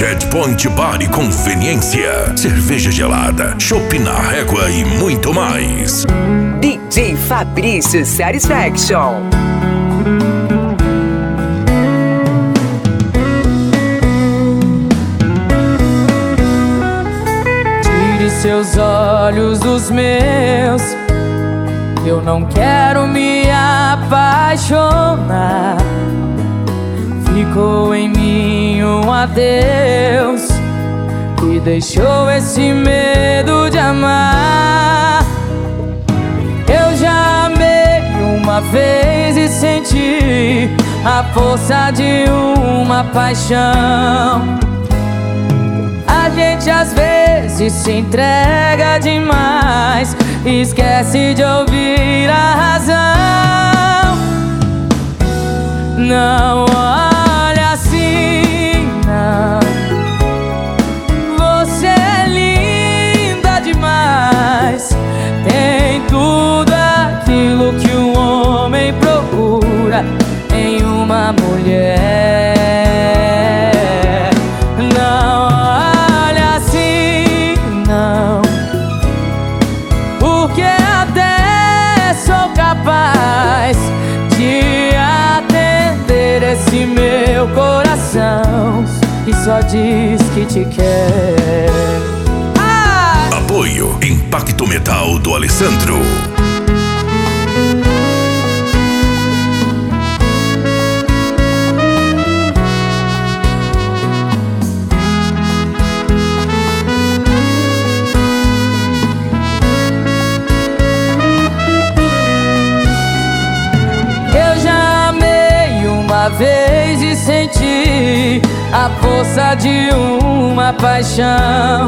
Jet Point Bar e Conveniência, cerveja gelada, chopp na régua e muito mais. DJ Fabrício Satisfaction. Tire seus olhos dos meus, eu não quero me apaixonar. Ficou em mim um adeus que deixou esse medo de amar. Eu já amei uma vez e senti a força de uma paixão. A gente às vezes se entrega demais e esquece de ouvir a razão. Não olha assim, não. Você é linda demais, tem tudo aquilo que um homem procura em uma mulher. Não olha assim, não, porque até sou capaz de atender esse meu coração que só diz que te quer. Apoio Impacto Metal do Alessandro. Uma vez e senti a força de uma paixão.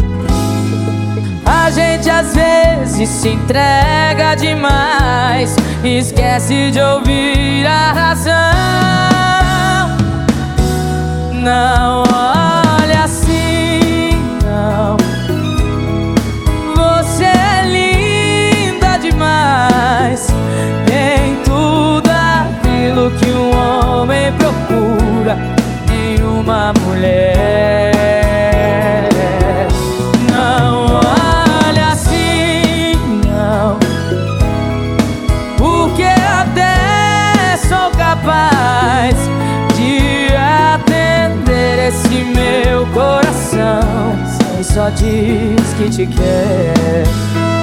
A gente às vezes se entrega demais e esquece de ouvir a razão. Não olha assim, não. Você é linda demais, tem tudo aquilo que um homem procura em uma mulher. Não olha assim, não, porque até sou capaz de atender esse meu coração que só diz que te quer.